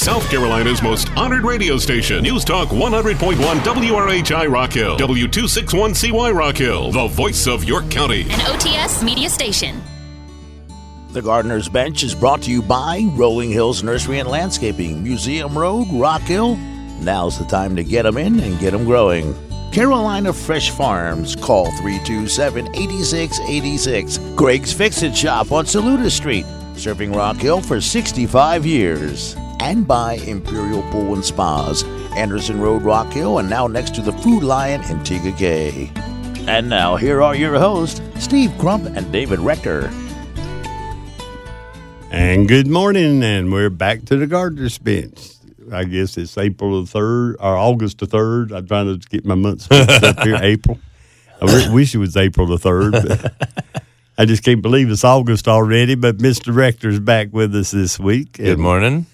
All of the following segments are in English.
South Carolina's most honored radio station. News Talk 100.1 WRHI Rock Hill. W261CY Rock Hill. The voice of York County. An OTS media station. The Gardener's Bench is brought to you by Rolling Hills Nursery and Landscaping, Museum Road, Rock Hill. Now's the time to get them in and get them growing. Carolina Fresh Farms. Call 327-8686. Greg's Fix-It Shop on Saluda Street, serving Rock Hill for 65 years. And by Imperial Pool and Spas, Anderson Road, Rock Hill, and now next to the Food Lion in Tega Cay. And now, here are your hosts, Steve Crump and David Rector. And good morning, and we're back to the Gardener's Bench. I guess it's April the 3rd, or August the 3rd. I'm trying to get my months mixed up here, April. I wish it was April the 3rd, but I just can't believe it's August already. But Mr. Rector's back with us this week. Good morning.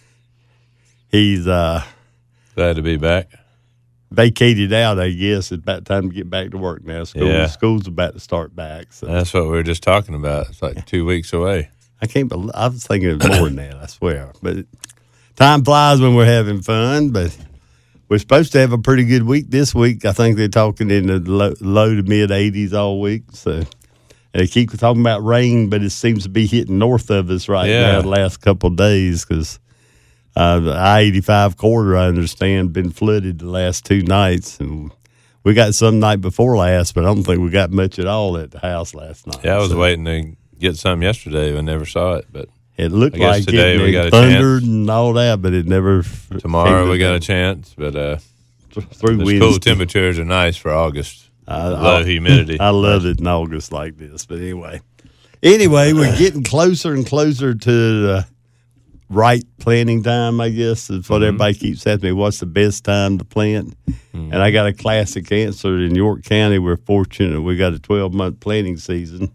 He's glad to be back. Vacated out, I guess. It's about time to get back to work now. School's about to start back. So. That's what we were just talking about. It's like 2 weeks away. I can't believe, I was thinking it was more than that, I swear. But time flies when we're having fun. But we're supposed to have a pretty good week this week. I think they're talking in the low to mid 80s all week. So they keep talking about rain, but it seems to be hitting north of us now the last couple of days because the I-85 corridor, I understand, been flooded the last 2 nights. And we got some night before last, but I don't think we got much at all at the house last night. Yeah, I was waiting to get some yesterday. I never saw it, but it looked like today we got a thundered chance. And all that, but it never. Tomorrow we got a chance, but through cool temperatures are nice for August. Low humidity. I love it in August like this. But anyway, we're getting closer and closer to the right planting time, I guess, is what everybody keeps asking me. What's the best time to plant? And I got a classic answer. In York County, we're fortunate we got a 12-month planting season.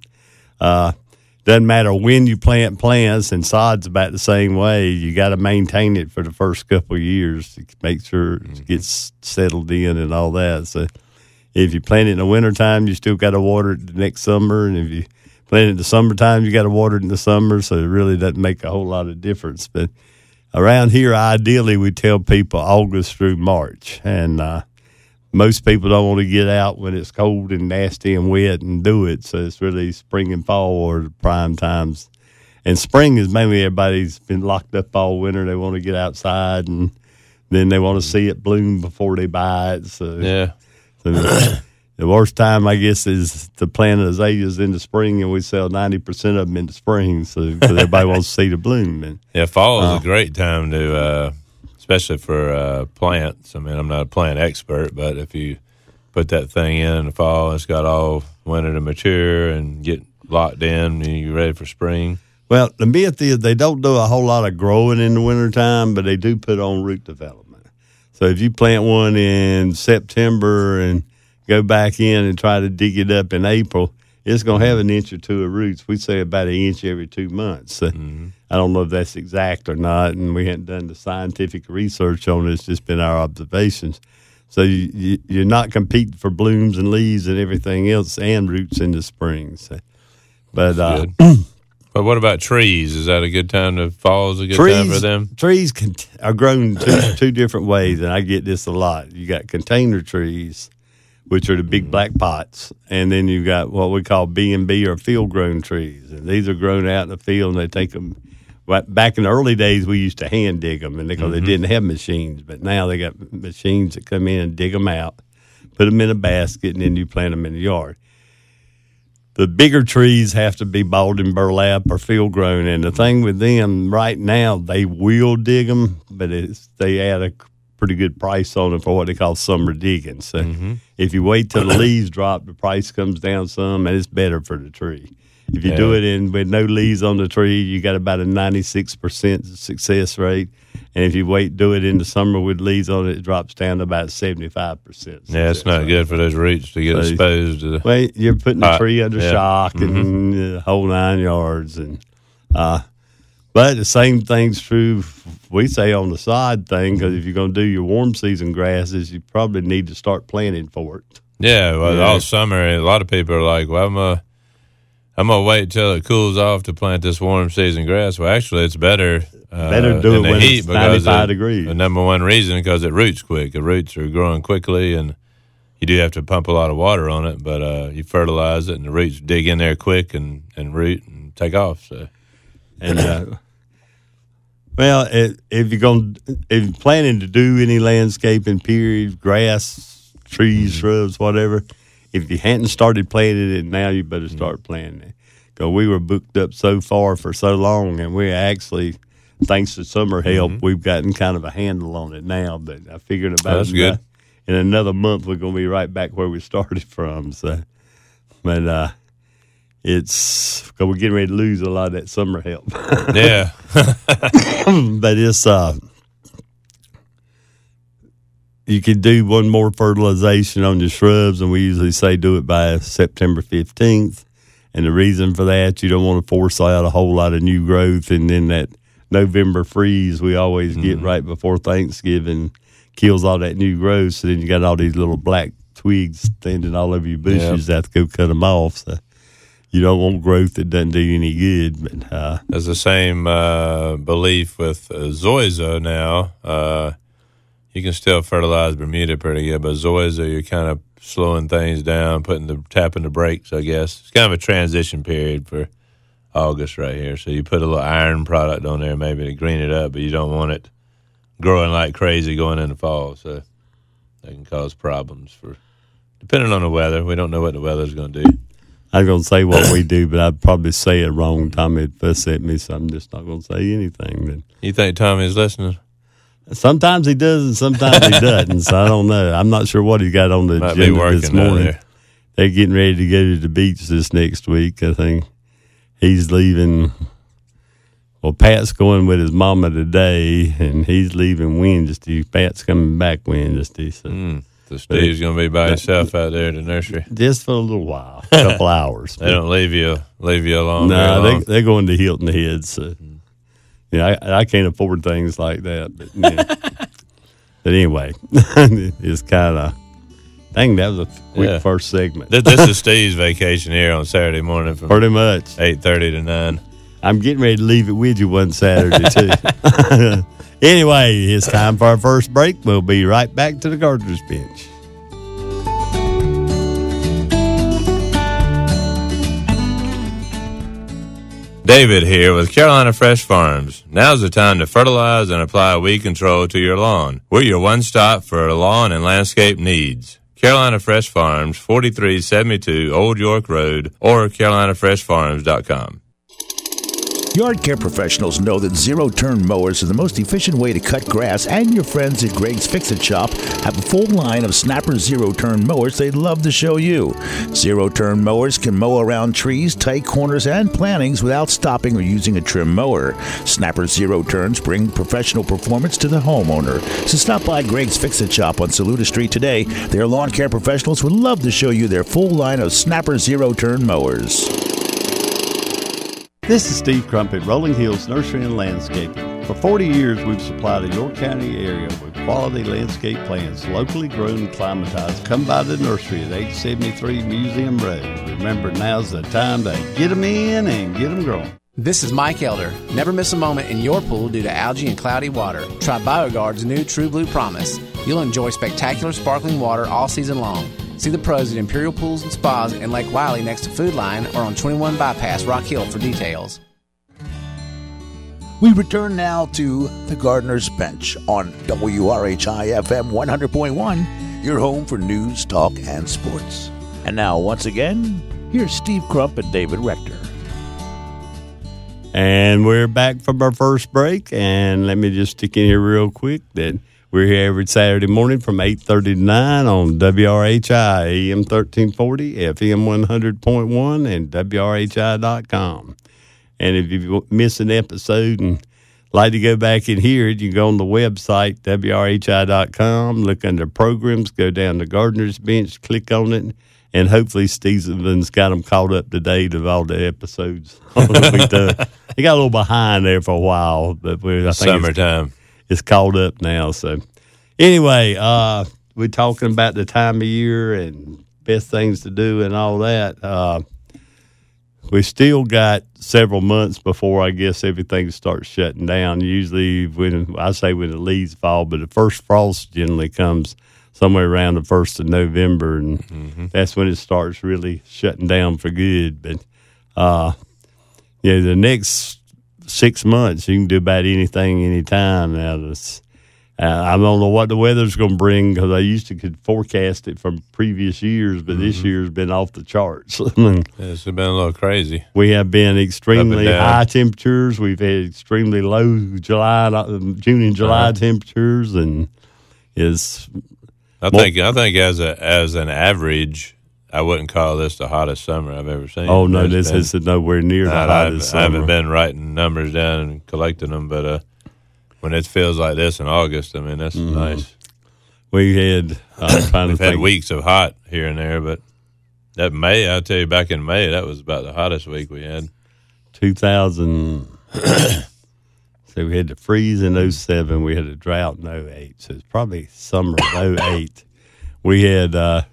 Doesn't matter when you plant plants, and sod's about the same way. You got to maintain it for the first couple of years to make sure it gets settled in and all that. So if you plant it in the wintertime, you still got to water it the next summer. And if you plant it in the summertime, you got to water it in the summer. So it really doesn't make a whole lot of difference. But around here, ideally, we tell people August through March. And most people don't want to get out when it's cold and nasty and wet and do it. So it's really spring and fall are the prime times. And spring is mainly everybody's been locked up all winter. They want to get outside, and then they want to see it bloom before they buy it. So, the worst time, I guess, is to plant azaleas in the spring, and we sell 90% of them in the spring. So because everybody wants to see the bloom. And, fall is a great time to especially for plants. I mean, I'm not a plant expert, but if you put that thing in the fall, it's got all winter to mature and get locked in, and you're ready for spring. Well, the myth is they don't do a whole lot of growing in the wintertime, but they do put on root development. So if you plant one in September and go back in and try to dig it up in April, it's going to have an inch or two of roots. We say about an inch every 2 months. So I don't know if that's exact or not, and we hadn't done the scientific research on it. It's just been our observations. So you're not competing for blooms and leaves and everything else and roots in the spring. So, but what about trees? Is that a good time to fall? Is a good time for them? Trees are grown two different ways, and I get this a lot. You got container trees, which are the big black pots, and then you got what we call B&B or field-grown trees. And these are grown out in the field, and they take them. Back in the early days, we used to hand dig them, and because they didn't have machines. But now they got machines that come in and dig them out, put them in a basket, and then you plant them in the yard. The bigger trees have to be balled in burlap or field-grown, and the thing with them right now, they will dig them, but they add a pretty good price on it for what they call summer digging. So if you wait till the leaves drop, the price comes down some, and it's better for the tree. If you do it with no leaves on the tree, you got about a 96% success rate. And if you do it in the summer with leaves on it, it drops down to about 75%. Yeah, it's not good for those roots to get exposed to well, you're putting the tree under shock and the whole 9 yards. But the same thing's true, we say, on the sod thing, because if you're going to do your warm season grasses, you probably need to start planting for it. Yeah, well, all summer, a lot of people are like, well, I'm going to wait till it cools off to plant this warm season grass. Well, actually, it's better do it when it's 95 degrees. The number one reason, because it roots quick. The roots are growing quickly, and you do have to pump a lot of water on it, but you fertilize it, and the roots dig in there quick and root and take off. So, and well, if you're planning to do any landscaping, period, grass, trees, shrubs, whatever, if you hadn't started planting it now, you better start planting it. Because we were booked up so far for so long, and we actually, thanks to summer help, we've gotten kind of a handle on it now. But I figured about good. In another month, we're going to be right back where we started from. So, but it's because we're getting ready to lose a lot of that summer help. Yeah. But it's you can do one more fertilization on your shrubs, and we usually say do it by September 15th. And the reason for that, you don't want to force out a whole lot of new growth, and then that November freeze we always get right before Thanksgiving kills all that new growth. So then you got all these little black twigs standing all over your bushes. You have to go cut them off. So you don't want growth that doesn't do any good. But there's the same belief with zoysia now. You can still fertilize Bermuda pretty good, but zoysia, you're kind of slowing things down, tapping the brakes, I guess. It's kind of a transition period for August right here. So you put a little iron product on there maybe to green it up, but you don't want it growing like crazy going into fall. So that can cause problems depending on the weather. We don't know what the weather's going to do. I was going to say what we do, but I'd probably say it wrong. Tommy would fuss at me, so I'm just not going to say anything. But you think Tommy's listening? Sometimes he does and sometimes he doesn't, so I don't know. I'm not sure what he got on the agenda this morning. They're getting ready to go to the beach this next week. I think he's leaving. Well, Pat's going with his mama today, and he's leaving Wednesday. Pat's coming back Wednesday. So Steve's going to be by himself out there at the nursery. Just for a little while, a couple hours. They don't leave you alone. No, they're going to Hilton Head, so... Yeah, I can't afford things like that. But, but anyway, it's kind of, dang, that was a quick first segment. This is Steve's vacation here on Saturday morning from pretty much 8:30 to 9. I'm getting ready to leave it with you one Saturday, too. Anyway, it's time for our first break. We'll be right back to the Gardener's Bench. David here with Carolina Fresh Farms. Now's the time to fertilize and apply weed control to your lawn. We're your one-stop for lawn and landscape needs. Carolina Fresh Farms, 4372 Old York Road, or carolinafreshfarms.com. Yard care professionals know that zero-turn mowers are the most efficient way to cut grass, and your friends at Greg's Fix-It Shop have a full line of Snapper zero-turn mowers they'd love to show you. Zero-turn mowers can mow around trees, tight corners, and plantings without stopping or using a trim mower. Snapper zero-turns bring professional performance to the homeowner. So stop by Greg's Fix-It Shop on Saluda Street today. Their lawn care professionals would love to show you their full line of Snapper zero-turn mowers. This is Steve Crumpet, Rolling Hills Nursery and Landscaping. For 40 years, we've supplied the York County area with quality landscape plants, locally grown and climatized. Come by the nursery at 873 Museum Road. Remember, now's the time to get them in and get them growing. This is Mike Elder. Never miss a moment in your pool due to algae and cloudy water. Try BioGuard's new True Blue Promise. You'll enjoy spectacular sparkling water all season long. See the pros at Imperial Pools and Spas in Lake Wiley next to Food Line or on 21 Bypass Rock Hill for details. We return now to the Gardener's Bench on WRHI FM 100.1, your home for news, talk, and sports. And now, once again, here's Steve Crump and David Rector. And we're back from our first break, and let me just stick in here real quick that we're here every Saturday morning from 8:30 to 9 on WRHI, AM 1340, FM 100.1, and WRHI.com. And if you miss an episode and like to go back and hear it, you can go on the website, WRHI.com, look under programs, go down to Gardener's Bench, click on it, and hopefully Steven's got them caught up to date of all the episodes we've done. He got a little behind there for a while, but I think summertime. It's caught up now. So anyway, we're talking about the time of year and best things to do and all that. we still got several months before I guess everything starts shutting down. Usually when the leaves fall, but the first frost generally comes somewhere around the 1st of November, and that's when it starts really shutting down for good. But the next 6 months you can do about anything, anytime. Now I don't know what the weather's going to bring, because I used to could forecast it from previous years, but this year's been off the charts. It's been a little crazy. We have been extremely high temperatures. We've had extremely low June and July temperatures, and I think as an average, I wouldn't call this the hottest summer I've ever seen. Oh no, this is nowhere near the hottest summer. I haven't been writing numbers down and collecting them, but when it feels like this in August, I mean, that's nice. We had we've had weeks of hot here and there, but that May, I'll tell you, back in May, that was about the hottest week we had. 2000. So we had the freeze in 07. We had a drought in 08. So it's probably summer of 08. We had the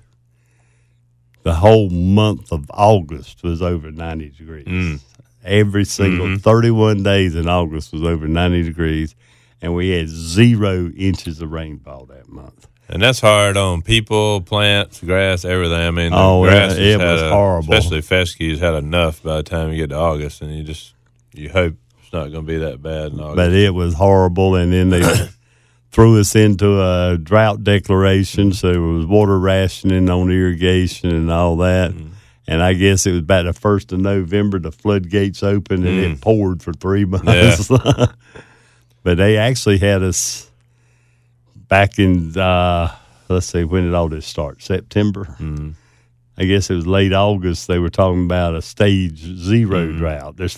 whole month of August was over 90 degrees. Every single 31 days in August was over 90 degrees. And we had 0 inches of rainfall that month. And that's hard on people, plants, grass, everything. I mean, grass it was horrible. Especially fescues had enough by the time you get to August, and you hope it's not going to be that bad in August. But it was horrible, and then they threw us into a drought declaration, so there was water rationing on irrigation and all that. And I guess it was about the 1st of November, the floodgates opened, and it poured for 3 months. Yeah. But they actually had us back in, let's see, when did all this start? September? I guess it was late August. They were talking about a stage 0 drought. There's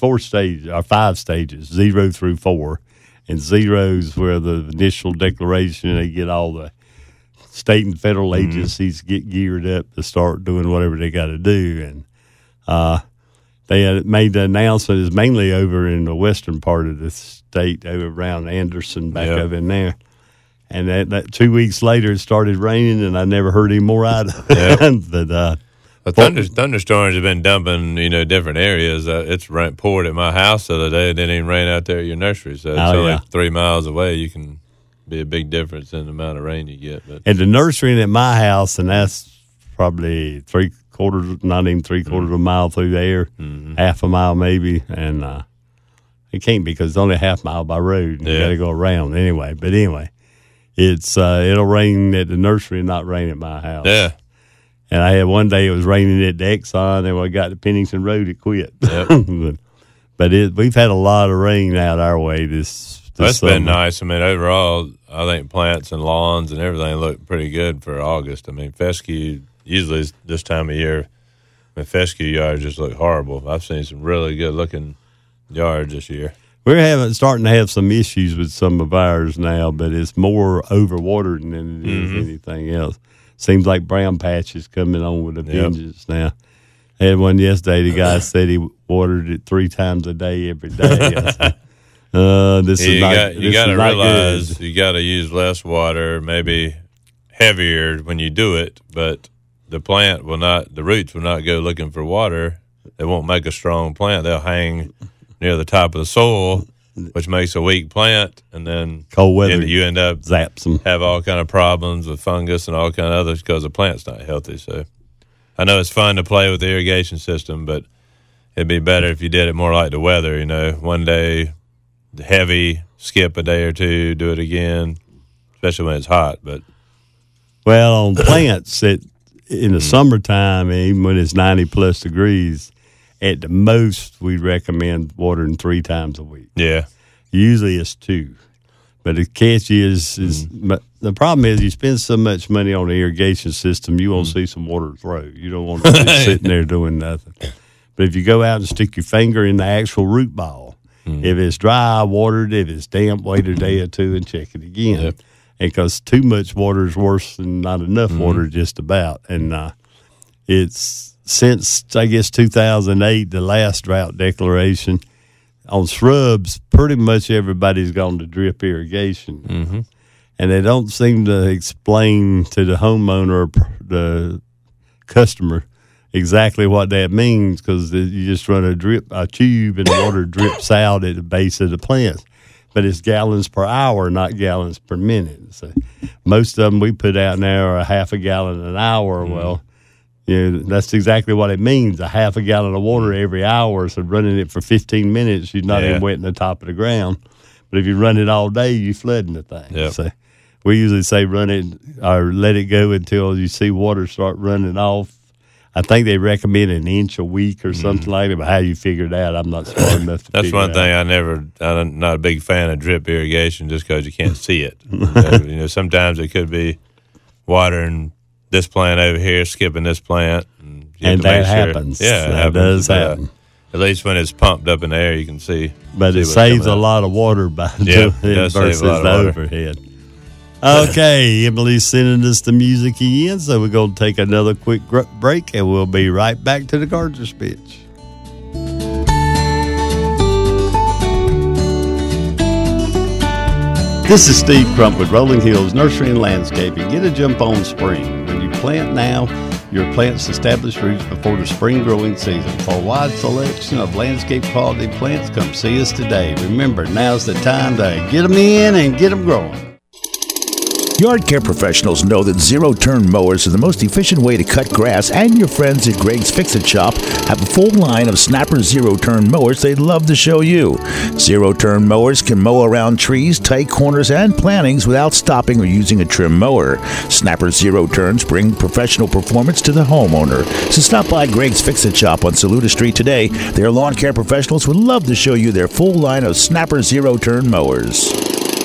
5 stages, 0 through 4. And 0's where the initial declaration, they get all the state and federal agencies get geared up to start doing whatever they got to do. And they had made the announcement is mainly over in the western part of the state, over around Anderson, back over in there. And that 2 weeks later, it started raining, and I never heard any more out of it. But thunderstorms have been dumping, different areas. It's poured at my house the other day. It didn't even rain out there at your nursery. So it's only 3 miles away. You can be a big difference in the amount of rain you get. But at the nursery and at my house, and that's probably 3/4, not even 3/4 of a mile through there, half a mile maybe, and it can't be because it's only a half mile by road. And you got to go around anyway. But anyway, it's it'll rain at the nursery and not rain at my house. Yeah. And I had one day it was raining at the Exxon, and when I got to Pennington Road, it quit. Yep. but we've had a lot of rain out our way this That's summer. Been nice. I mean, overall, I think plants and lawns and everything look pretty good for August. I mean, fescue, usually this time of year, the fescue yards just look horrible. I've seen some really good-looking yards this year. We're starting to have some issues with some of ours now, but it's more overwatering than it is anything else. Seems like brown patches coming on with a vengeance now. I had one yesterday. The guy said he watered it 3 times a day every day. I said, you got to realize you got to use less water, maybe heavier when you do it, but the roots will not go looking for water. They won't make a strong plant. They'll hang near the top of the soil, which makes a weak plant, and then cold weather, you end up zaps them. Have all kind of problems with fungus and all kind of others because the plant's not healthy. So I know it's fun to play with the irrigation system, but it'd be better if you did it more like the weather. One day heavy, skip a day or two, do it again, especially when it's hot. But on plants, in the summertime, even when it's 90+ degrees. At the most, we recommend watering 3 times a week. Yeah. Usually it's 2. But the catch is the problem is you spend so much money on the irrigation system, you won't see some water throw. You don't want to be sitting there doing nothing. But if you go out and stick your finger in the actual root ball, if it's dry, water it. If it's damp, wait a day or 2 and check it again. Yep. Because too much water is worse than not enough water just about. And it's... Since, I guess, 2008, the last drought declaration, on shrubs, pretty much everybody's gone to drip irrigation. And they don't seem to explain to the homeowner or the customer exactly what that means because you just run a tube and the water drips out at the base of the plants. But it's gallons per hour, not gallons per minute. So most of them we put out now are a half a gallon an hour. Well, that's exactly what it means, a half a gallon of water every hour. So running it for 15 minutes, you're not even wetting the top of the ground. But if you run it all day, you're flooding the thing. Yep. So we usually say run it or let it go until you see water start running off. I think they recommend an inch a week or something like that, but how you figure it out, I'm not smart enough to That's figure one out. thing I'm not a big fan of drip irrigation just because you can't see it. Sometimes it could be watering this plant over here, skipping this plant. And that happens. Yeah, that does happen. At least when it's pumped up in the air, you can see. But it saves a lot of water by doing it versus the overhead. Okay, Emily's sending us the music again, so we're going to take another quick break, and we'll be right back to the Gardener's Bench. This is Steve Crump with Rolling Hills Nursery and Landscaping. Get a jump on spring. When you plant now, your plants establish roots before the spring growing season. For a wide selection of landscape quality plants, come see us today. Remember, now's the time to get them in and get them growing. Yard care professionals know that zero-turn mowers are the most efficient way to cut grass, and your friends at Greg's Fix-It Shop have a full line of Snapper zero-turn mowers they'd love to show you. Zero-turn mowers can mow around trees, tight corners, and plantings without stopping or using a trim mower. Snapper zero-turns bring professional performance to the homeowner. So stop by Greg's Fix-It Shop on Saluda Street today. Their lawn care professionals would love to show you their full line of Snapper zero-turn mowers.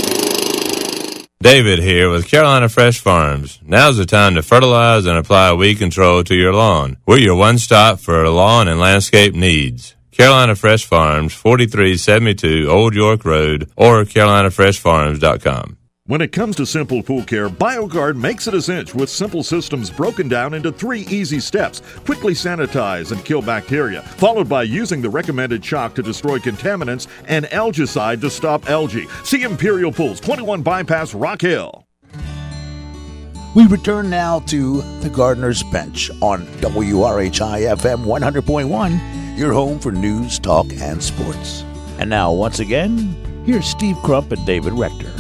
David here with Carolina Fresh Farms. Now's the time to fertilize and apply weed control to your lawn. We're your one-stop for lawn and landscape needs. Carolina Fresh Farms, 4372 Old York Road, or carolinafreshfarms.com. When it comes to simple pool care, BioGuard makes it a cinch with simple systems broken down into 3 easy steps. Quickly sanitize and kill bacteria, followed by using the recommended chalk to destroy contaminants and algicide to stop algae. See Imperial Pools, 21 Bypass, Rock Hill. We return now to the Gardener's Bench on WRHI FM 100.1, your home for news, talk, and sports. And now, once again, here's Steve Crump and David Rector.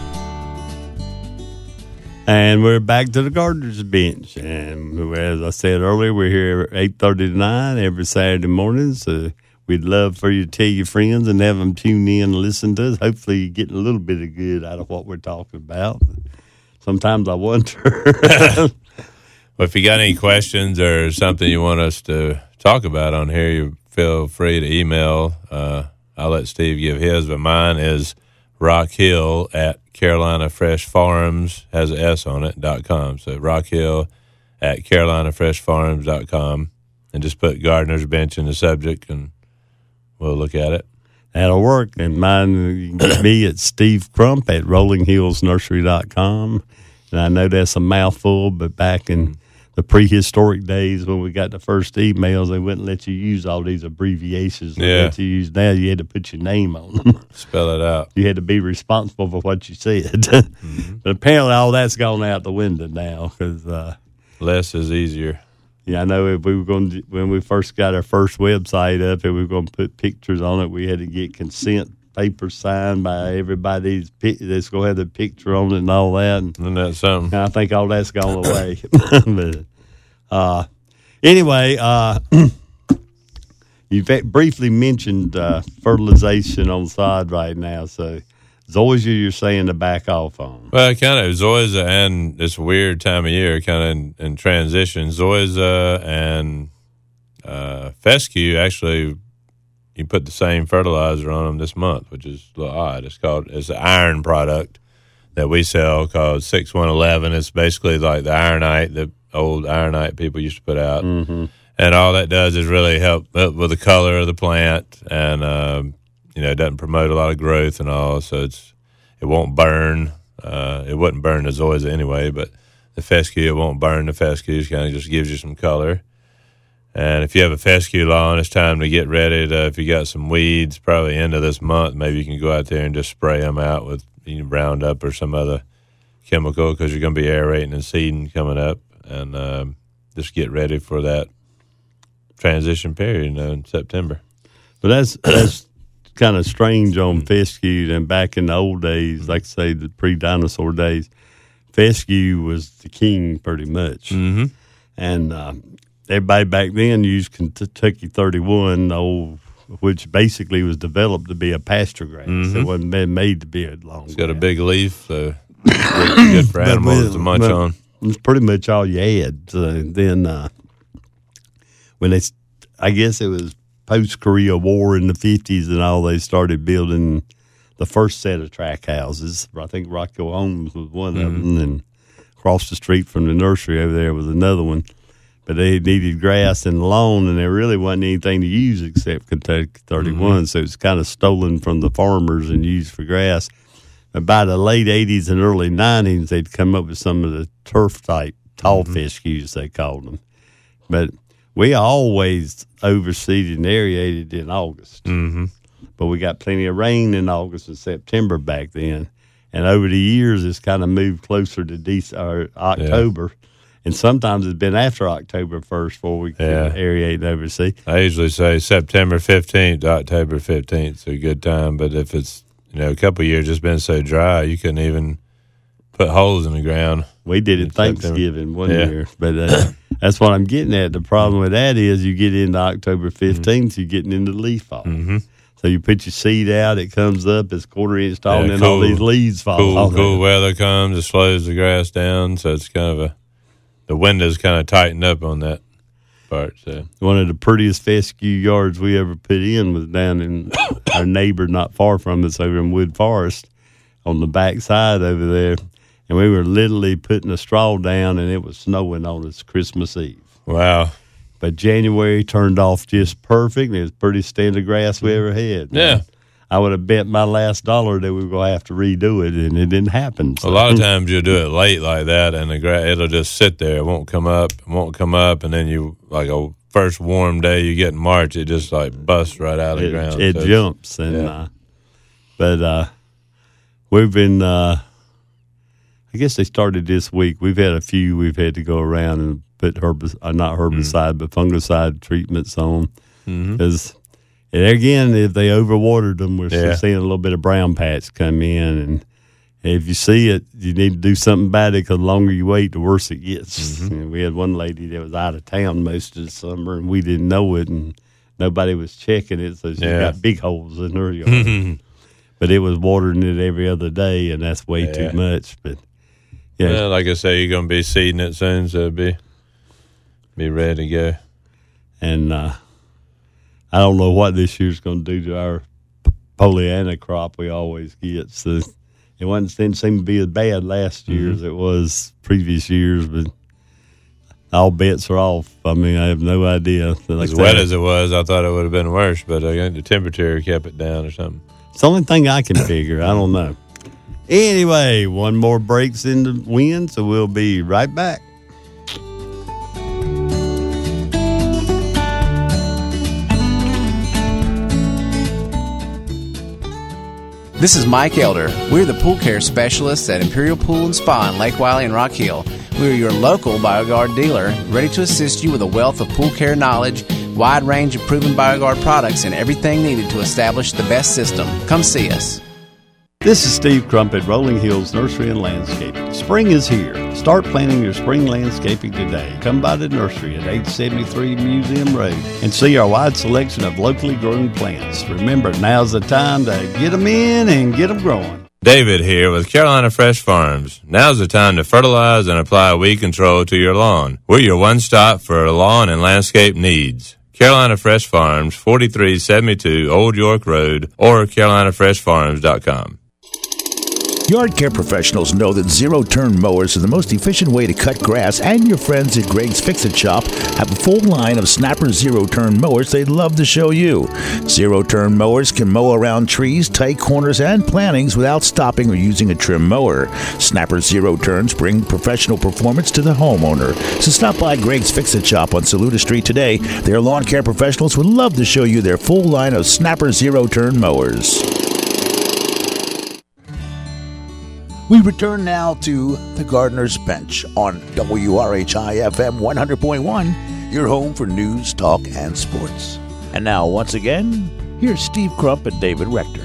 And we're back to the Gardener's Bench. And as I said earlier, we're here 8:30 to 9 every Saturday morning. So we'd love for you to tell your friends and have them tune in and listen to us. Hopefully you're getting a little bit of good out of what we're talking about. Sometimes I wonder. Well, if you got any questions or something you want us to talk about on here, you feel free to email. I'll let Steve give his, but mine is Rockhill at Carolina Fresh Farms, has an S on it, .com. So Rockhill at carolinafreshfarms.com, and just put Gardener's Bench in the subject and we'll look at it. That'll work. And mine, you can get me at Steve Crump at rollinghillsnursery.com. And I know that's a mouthful, but back in the prehistoric days when we got the first emails, they wouldn't let you use all these abbreviations that you use now. You had to put your name on them. Spell it out. You had to be responsible for what you said. But apparently all that's gone out the window now because less is easier. Yeah, I know if we were going to, when we first got our first website up and we were going to put pictures on it, we had to get consent papers signed by everybody that's going to have the picture on it and all that. Isn't that something? And I think all that's gone away. But anyway, you briefly mentioned fertilization on sod right now, so Zoysia, you're saying to back off on. Well, kind of Zoysia and this weird time of year, kind of in transition. Zoysia and fescue, actually, you put the same fertilizer on them this month, which is a little odd. It's an iron product that we sell called 6111. It's basically like the ironite, the old ironite people used to put out. Mm-hmm. And all that does is really help with the color of the plant, and it doesn't promote a lot of growth and all, so it won't burn. It wouldn't burn the zoysia anyway, but the fescue, it won't burn the fescue. It kind of just gives you some color. And if you have a fescue lawn, it's time to get ready to, if you got some weeds, probably end of this month, maybe you can go out there and just spray them out with Roundup or some other chemical, because you're going to be aerating and seeding coming up, and just get ready for that transition period, in September. But that's kind of strange on fescue than back in the old days, like I say, the pre-dinosaur days. Fescue was the king pretty much. Mm-hmm. And everybody back then used Kentucky 31, which basically was developed to be a pasture grass. Mm-hmm. It wasn't made to be a long It's got grass. a big leaf, so good for animals to munch on. It's pretty much all you had. Then when I guess it was post-Korea War in the 50s and all, they started building the first set of track houses. I think Rock Hill Homes was one of them, and across the street from the nursery over there was another one. But they needed grass and lawn, and there really wasn't anything to use except Kentucky 31, so it's kind of stolen from the farmers and used for grass. But by the late 80s and early 90s, they'd come up with some of the turf-type tall fescues, they called them. But we always overseeded and aerated in August. Mm-hmm. But we got plenty of rain in August and September back then. And over the years, it's kind of moved closer to October. And sometimes it's been after October 1st before we can aerate and oversee. I usually say September 15th to October 15th is a good time. But if it's, a couple of years just been so dry, you couldn't even put holes in the ground. We did it Thanksgiving one year. But that's what I'm getting at. The problem with that is you get into October 15th, you're getting into leaf fall. Mm-hmm. So you put your seed out, it comes up, it's quarter-inch tall, and then all these leaves fall off. Cool weather comes, it slows the grass down, so it's kind of the windows kind of tighten up on that part. So one of the prettiest fescue yards we ever put in was down in our neighbor not far from us over in Wood Forest on the back side over there. And we were literally putting a straw down, and it was snowing on us Christmas Eve. Wow. But January turned off just perfect, and it was the prettiest stand of grass we ever had. Yeah. I would have bet my last $1 that we were going to have to redo it, and it didn't happen. So. A lot of times you'll do it late like that, and the grass, it'll just sit there. It won't come up, and then you, like a first warm day you get in March, it just like busts right out of the ground. It jumps. And but we've been, I guess they started this week. We've had a few we've had to go around and put not herbicide, but fungicide treatments on. Because, again, if they overwatered them, we're still seeing a little bit of brown patch come in. And if you see it, you need to do something about it, because the longer you wait, the worse it gets. We had one lady that was out of town most of the summer, and we didn't know it, and nobody was checking it, so she got big holes in her yard. But it was watering it every other day, and that's way too much. But well, like I say, you're going to be seeding it soon, so it'll be ready to go. And I don't know what this year's going to do to our Pollyanna crop we always get. So it didn't seem to be as bad last year as it was previous years, but all bets are off. I mean, I have no idea. As wet as it was, I thought it would have been worse, but I think the temperature kept it down or something. It's the only thing I can figure. I don't know. Anyway, one more break's in the wind, so we'll be right back. This is Mike Elder. We're the pool care specialists at Imperial Pool and Spa in Lake Wiley and Rock Hill. We're your local BioGuard dealer, ready to assist you with a wealth of pool care knowledge, wide range of proven BioGuard products, and everything needed to establish the best system. Come see us. This is Steve Crumpet, Rolling Hills Nursery and Landscaping. Spring is here. Start planning your spring landscaping today. Come by the nursery at 873 Museum Road and see our wide selection of locally grown plants. Remember, now's the time to get them in and get them growing. David here with Carolina Fresh Farms. Now's the time to fertilize and apply weed control to your lawn. We're your one-stop for lawn and landscape needs. Carolina Fresh Farms, 4372 Old York Road, or carolinafreshfarms.com. Yard care professionals know that zero-turn mowers are the most efficient way to cut grass, and your friends at Greg's Fix-It Shop have a full line of Snapper zero-turn mowers they'd love to show you. Zero-turn mowers can mow around trees, tight corners, and plantings without stopping or using a trim mower. Snapper zero-turns bring professional performance to the homeowner. So stop by Greg's Fix-It Shop on Saluda Street today. Their lawn care professionals would love to show you their full line of Snapper zero-turn mowers. We return now to the Gardener's Bench on WRHI FM 100.1 your home for news, talk, and sports. And now, once again, here's Steve Crump and David Rector.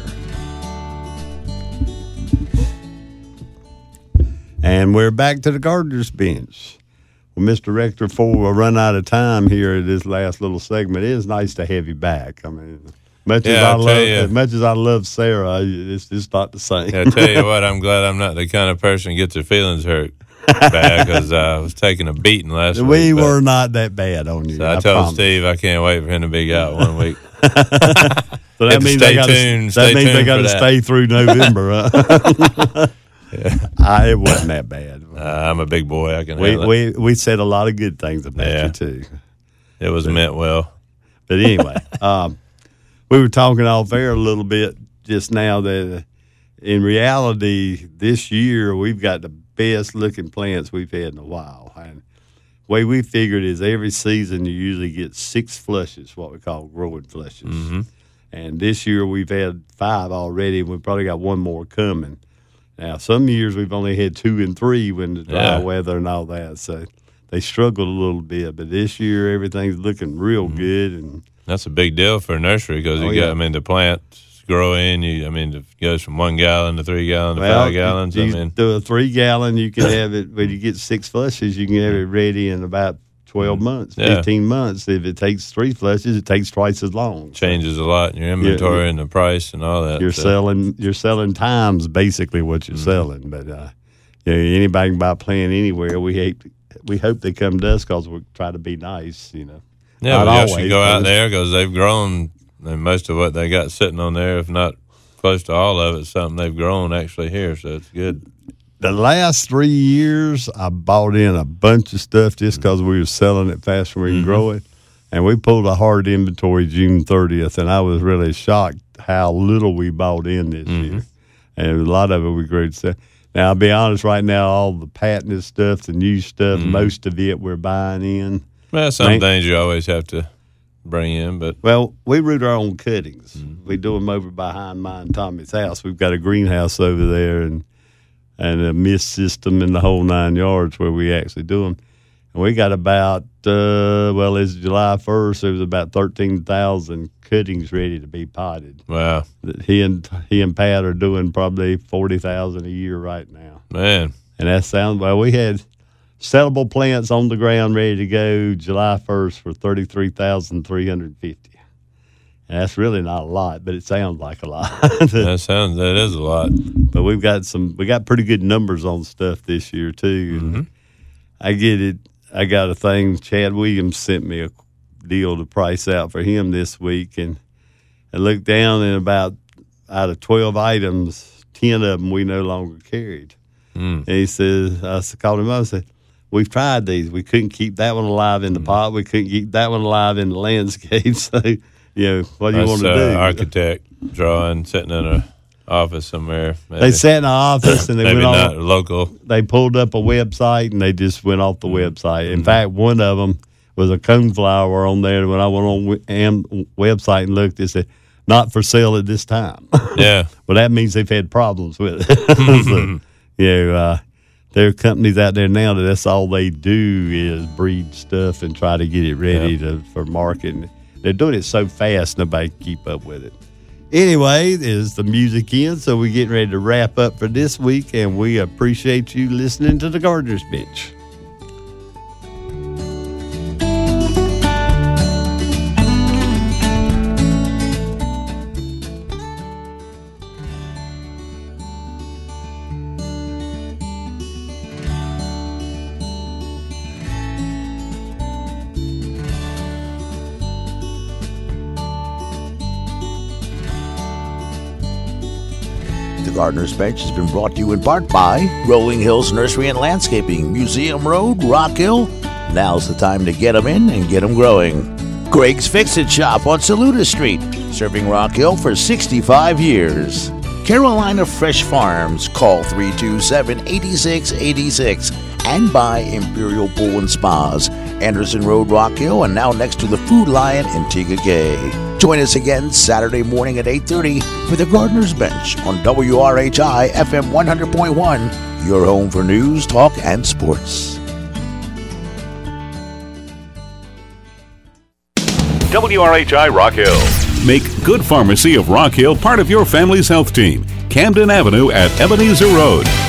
And we're back to the Gardener's Bench. Well, Mr. Rector, before we run out of time here at this last little segment, it is nice to have you back. I mean, as much as I love Sarah, it's just not the same. Yeah, I tell you what, I'm glad I'm not the kind of person who gets their feelings hurt bad, because I was taking a beating last week. We were not that bad on you. So I told promise. Steve I can't wait for him to be out 1 week. So that means they got to stay through November. Huh? Yeah. It wasn't that bad. I'm a big boy. I can handle it. We said a lot of good things about you, too. It was meant well. But anyway, we were talking off air a little bit just now that in reality, this year we've got the best-looking plants we've had in a while. And the way we figured is every season you usually get 6 flushes, what we call growing flushes. Mm-hmm. And this year we've had 5 already, and we've probably got 1 more coming. Now, some years we've only had 2 and 3 when the dry weather and all that, so they struggled a little bit. But this year everything's looking real good, and that's a big deal for a nursery because the plant's growing. It goes from 1 gallon to 3 gallons to 5 gallons. You do a 3 gallon, you can have it when you get 6 flushes. You can have it ready in about 12 months, 15 months. If it takes 3 flushes, it takes twice as long. Changes a lot in your inventory and the price and all that. You're selling times basically what you're selling. But anybody can buy a plant anywhere. We hope they come to us because we try to be nice. Yeah, but you should go out there because they've grown. And most of what they got sitting on there, if not close to all of it, something they've grown actually here. So it's good. The last 3 years, I bought in a bunch of stuff just because we were selling it faster than we can grow it. And we pulled a hard inventory June 30th, and I was really shocked how little we bought in this year. And a lot of it we grew. Now, I'll be honest, right now, all the patented stuff, the new stuff, most of it we're buying in. Well, some things you always have to bring in, but we root our own cuttings. We do them over behind mine and Tommy's house. We've got a greenhouse over there, and a mist system in the whole 9 yards where we actually do them. And we got about, it's July 1st, there was about 13,000 cuttings ready to be potted. Wow. He and Pat are doing probably 40,000 a year right now. Man. And that sounds, we had sellable plants on the ground ready to go July 1st for 33,350. And that's really not a lot, but it sounds like a lot. That is a lot. But we got pretty good numbers on stuff this year too. I get it. I got a thing. Chad Williams sent me a deal to price out for him this week, and I looked down, and out of 12 items, 10 of them we no longer carried. And he says, I called him up and said, "We've tried these. We couldn't keep that one alive in the pot. We couldn't keep that one alive in the landscape." So, what do you want to do? Architect drawing, sitting in an office somewhere. Maybe. They sat in the office and they maybe went not local. They pulled up a website and they just went off the website. In fact, one of them was a coneflower on there. When I went on website and looked, it said, "Not for sale at this time." Yeah. Well, that means they've had problems with it. So, there are companies out there now that's all they do is breed stuff and try to get it ready for market. They're doing it so fast, nobody can keep up with it. Anyway, there's the music in, so we're getting ready to wrap up for this week, and we appreciate you listening to the Gardener's Bench. The Gardener's Bench has been brought to you in part by Rolling Hills Nursery and Landscaping, Museum Road, Rock Hill. Now's the time to get them in and get them growing. Greg's Fix-It Shop on Saluda Street, serving Rock Hill for 65 years. Carolina Fresh Farms, call 327-8686. And by Imperial Pool and Spas, Anderson Road, Rock Hill, and now next to the Food Lion in Tigagay. Join us again Saturday morning at 8:30 for the Gardener's Bench on WRHI FM 100.1, your home for news, talk, and sports. WRHI Rock Hill. Make Good Pharmacy of Rock Hill part of your family's health team. Camden Avenue at Ebenezer Road.